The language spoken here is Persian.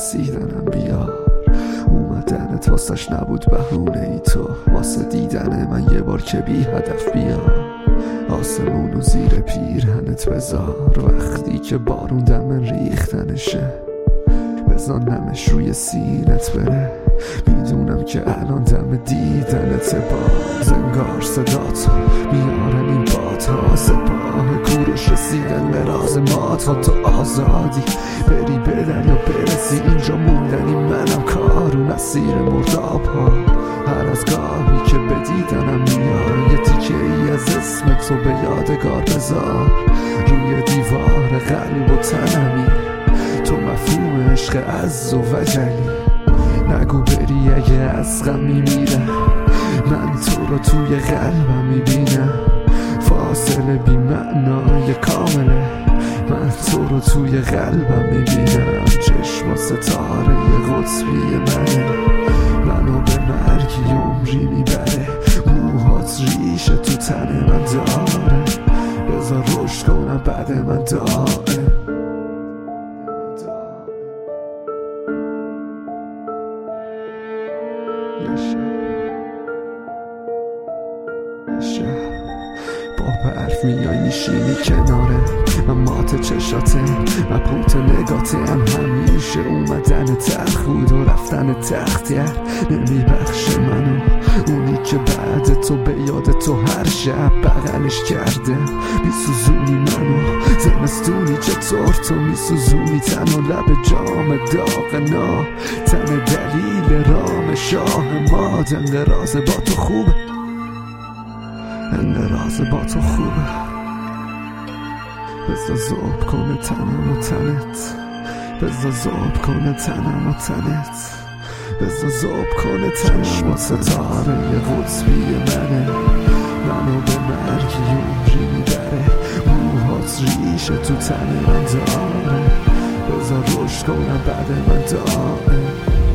رسیدنم بیار. اومدنت واسش نبود بهونه ای تو، واسه دیدن من یه بار که بی هدف بیار. آسمونو زیر پیرهنت بذار، وقتی که بارون دم ریختنشه بزنمش روی سینت بره. میدونم که الان دم دیدنت باز، انگار صداتو میارن این بادها، سپاه کوروش رسیدن به راز ما. تا تو آزادی بری به دریا برسی، اینجا موندنی منم کارو نسیر مرداب ها. هر از گاهی که به دیدنم میار، یه تیکه ای از اسم تو به یادگار بذار روی دیوار قلب و تنمی. تو مفهوم عشق عز و وجلی، نگو بری اگه از غم میمیرم، من تو رو توی قلبم میبینم. فاصله بی معنای کامله، من تو رو توی قلبم میبینم. چشم و ستاره قطبی منه، منو به مرگی عمری میبره. موهات ریشه تو تن من داره، بذار رشد کنم بعد من داره. با برف میای میشینی کناره، من مات چشاته مبهوت نگاتم. همیشه اومدن تلخ بود و رفتن تختیه نمیبخشه منو. اونی که بعد تو به یاد تو هر شب بغلش کرده میسوزونی منو. زمستونی چطور تو میسوزونی تن و لب جام داغنا، تن دلیل رام شاه ما. انقراض با تو خوبه، انقراض با تو خوبه. بذار ذوب کنه تنم و تنت، بذار ذوب کنه تنم و تنت، بذار ذوب کنه تنم و ستاره قطبی منه، منو به مرگی عمری میبره. موهات ریشه تو تن من داره، بذار رشد کنم بعد من داره.